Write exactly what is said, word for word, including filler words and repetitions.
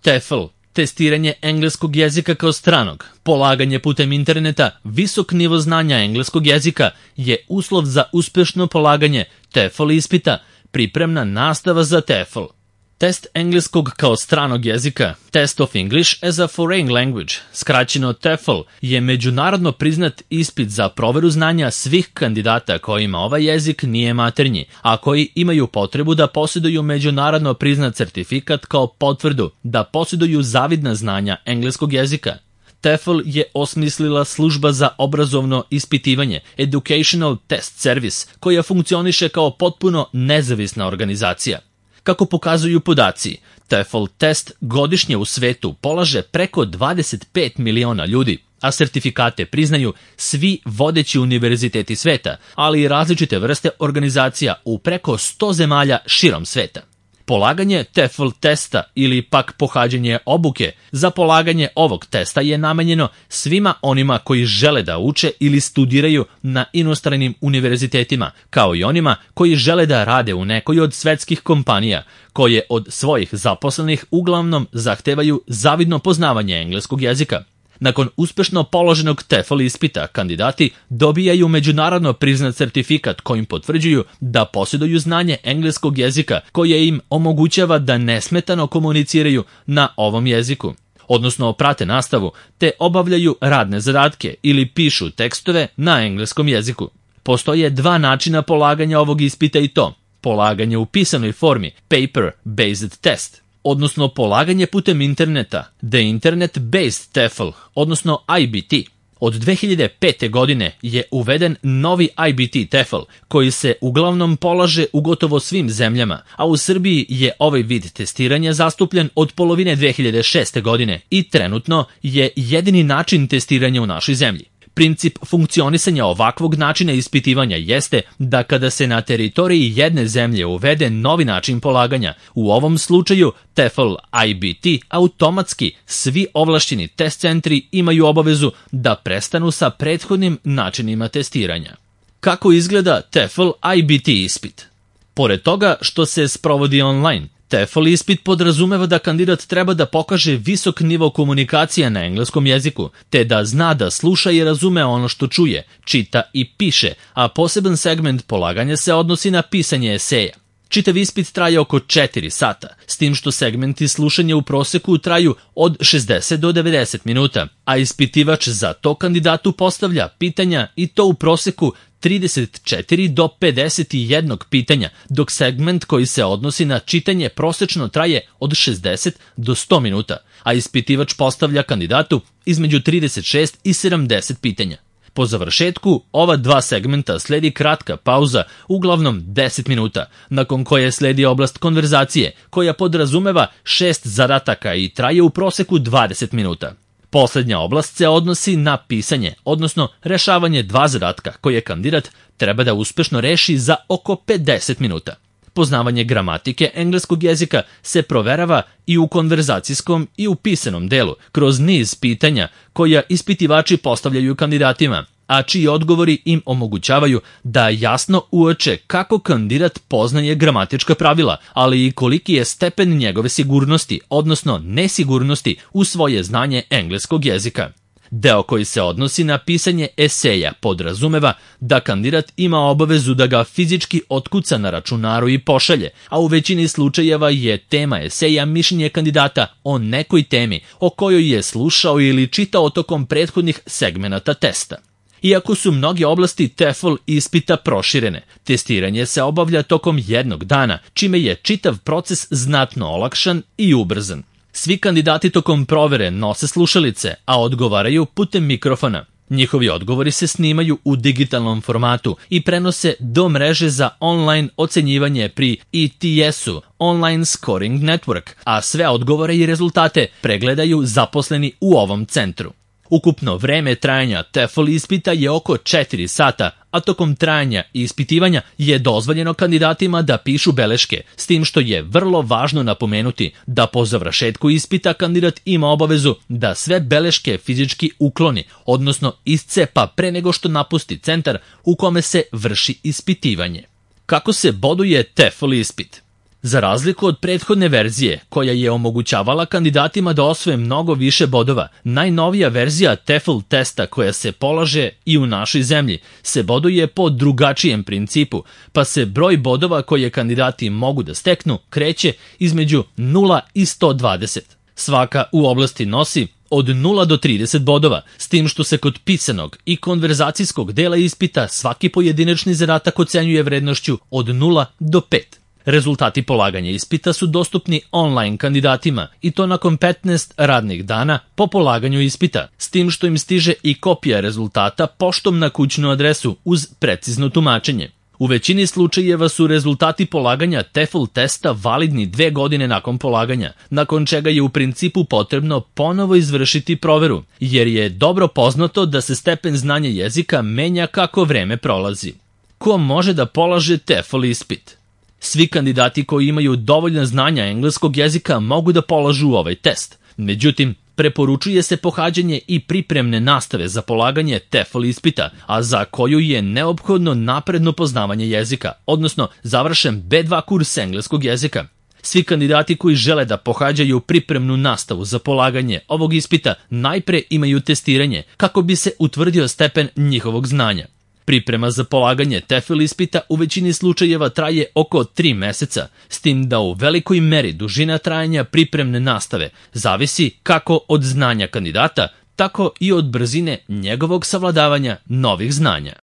TEFL, testiranje engleskog jezika kao stranog, polaganje putem interneta, visok nivo znanja engleskog jezika je uslov za uspešno polaganje TEFL ispita, pripremna nastava za TEFL. Test engleskog kao stranog jezika, Test of English as a Foreign Language, skraćeno TEFL, je međunarodno priznat ispit za proveru znanja svih kandidata kojima ovaj jezik nije maternji, a koji imaju potrebu da posjeduju međunarodno priznat certifikat kao potvrdu da posjeduju zavidna znanja engleskog jezika. TEFL je osmislila služba za obrazovno ispitivanje, Educational Test Service, koja funkcioniše kao potpuno nezavisna organizacija. Kako pokazuju podaci, TEFL test godišnje u svetu polaže preko dvadeset pet miliona ljudi, a sertifikate priznaju svi vodeći univerziteti sveta, ali i različite vrste organizacija u preko sto zemalja širom sveta. Polaganje TEFL testa ili pak pohađanje obuke za polaganje ovog testa je namenjeno svima onima koji žele da uče ili studiraju na inostranim univerzitetima, kao i onima koji žele da rade u nekoj od svetskih kompanija, koje od svojih zaposlenih uglavnom zahtevaju zavidno poznavanje engleskog jezika. Nakon uspešno položenog TEFL ispita, kandidati dobijaju međunarodno priznat certifikat kojim potvrđuju da posjeduju znanje engleskog jezika koje im omogućava da nesmetano komuniciraju na ovom jeziku, odnosno prate nastavu te obavljaju radne zadatke ili pišu tekstove na engleskom jeziku. Postoje dva načina polaganja ovog ispita i to: polaganje u pisanoj formi, paper-based test, odnosno polaganje putem interneta, The Internet Based TEFL, odnosno I B T. Od dve hiljade pete. godine je uveden novi I B T TEFL, koji se uglavnom polaže u gotovo svim zemljama, a u Srbiji je ovaj vid testiranja zastupljen od polovine dve hiljade šeste. godine i trenutno je jedini način testiranja u našoj zemlji. Princip funkcionisanja ovakvog načina ispitivanja jeste da kada se na teritoriji jedne zemlje uvede novi način polaganja, u ovom slučaju TEFL I B T, automatski svi ovlašćeni test centri imaju obavezu da prestanu sa prethodnim načinima testiranja. Kako izgleda TEFL I B T ispit? Pored toga što se sprovodi online, TEFL ispit podrazumeva da kandidat treba da pokaže visok nivo komunikacije na engleskom jeziku, te da zna da sluša i razume ono što čuje, čita i piše, a poseban segment polaganja se odnosi na pisanje eseja. Čitav ispit traje oko četiri sata, s tim što segmenti slušanja u proseku traju od šezdeset do devedeset minuta, a ispitivač za to kandidatu postavlja pitanja i to u proseku trideset četiri do pedeset jedan pitanja, dok segment koji se odnosi na čitanje prosečno traje od šezdeset do sto minuta, a ispitivač postavlja kandidatu između trideset šest i sedamdeset pitanja. Po završetku ova dva segmenta sledi kratka pauza, uglavnom deset minuta, nakon koje sledi oblast konverzacije, koja podrazumeva šest zadataka i traje u proseku dvadeset minuta. Poslednja oblast se odnosi na pisanje, odnosno rešavanje dva zadatka koje kandidat treba da uspešno reši za oko pedeset minuta. Poznavanje gramatike engleskog jezika se proverava i u konverzacijskom i u pisanom delu, kroz niz pitanja koja ispitivači postavljaju kandidatima, a čiji odgovori im omogućavaju da jasno uoče kako kandidat poznaje gramatička pravila, ali i koliki je stepen njegove sigurnosti, odnosno nesigurnosti u svoje znanje engleskog jezika. Deo koji se odnosi na pisanje eseja podrazumeva da kandidat ima obavezu da ga fizički otkuca na računaru i pošalje, a u većini slučajeva je tema eseja mišljenje kandidata o nekoj temi o kojoj je slušao ili čitao tokom prethodnih segmenata testa. Iako su mnoge oblasti TEFL ispita proširene, testiranje se obavlja tokom jednog dana, čime je čitav proces znatno olakšan i ubrzan. Svi kandidati tokom provere nose slušalice, a odgovaraju putem mikrofona. Njihovi odgovori se snimaju u digitalnom formatu i prenose do mreže za online ocenjivanje pri E T S-u, Online Scoring Network, a sve odgovore i rezultate pregledaju zaposleni u ovom centru. Ukupno vreme trajanja TEFL ispita je oko četiri sata, a tokom trajanja i ispitivanja je dozvoljeno kandidatima da pišu beleške, s tim što je vrlo važno napomenuti da po završetku ispita kandidat ima obavezu da sve beleške fizički ukloni, odnosno iscepa pre nego što napusti centar u kome se vrši ispitivanje. Kako se boduje TEFL ispit? Za razliku od prethodne verzije, koja je omogućavala kandidatima da osvoje mnogo više bodova, najnovija verzija TEFL testa koja se polaže i u našoj zemlji se boduje po drugačijem principu, pa se broj bodova koje kandidati mogu da steknu kreće između nula i sto dvadeset. Svaka u oblasti nosi od nula do trideset bodova, s tim što se kod pisanog i konverzacijskog dela ispita svaki pojedinačni zadatak ocenjuje vrednošću od nula do pet. Rezultati polaganja ispita su dostupni online kandidatima i to nakon petnaest radnih dana po polaganju ispita, s tim što im stiže i kopija rezultata poštom na kućnu adresu uz precizno tumačenje. U većini slučajeva su rezultati polaganja TEFL testa validni dve godine nakon polaganja, nakon čega je u principu potrebno ponovo izvršiti proveru, jer je dobro poznato da se stepen znanja jezika menja kako vreme prolazi. Ko može da polaže TEFL ispit? Svi kandidati koji imaju dovoljna znanja engleskog jezika mogu da polažu ovaj test. Međutim, preporučuje se pohađanje i pripremne nastave za polaganje TEFL ispita, a za koju je neophodno napredno poznavanje jezika, odnosno završen be dva kurs engleskog jezika. Svi kandidati koji žele da pohađaju pripremnu nastavu za polaganje ovog ispita najpre imaju testiranje kako bi se utvrdio stepen njihovog znanja. Priprema za polaganje TEFL ispita u većini slučajeva traje oko tri meseca, s tim da u velikoj meri dužina trajanja pripremne nastave zavisi kako od znanja kandidata, tako i od brzine njegovog savladavanja novih znanja.